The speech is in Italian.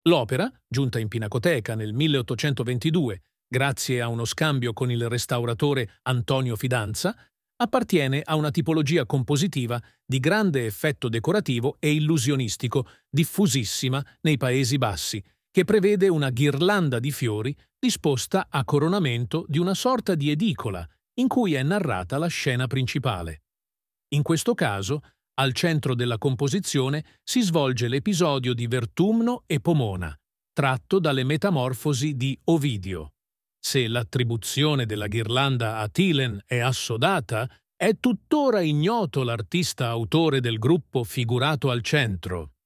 L'opera, giunta in Pinacoteca nel 1822, grazie a uno scambio con il restauratore Antonio Fidanza, appartiene a una tipologia compositiva di grande effetto decorativo e illusionistico, diffusissima nei Paesi Bassi, che prevede una ghirlanda di fiori disposta a coronamento di una sorta di edicola in cui è narrata la scena principale. In questo caso, al centro della composizione si svolge l'episodio di Vertumno e Pomona, tratto dalle Metamorfosi di Ovidio. Se l'attribuzione della ghirlanda a Thielen è assodata, è tuttora ignoto l'artista autore del gruppo figurato al centro.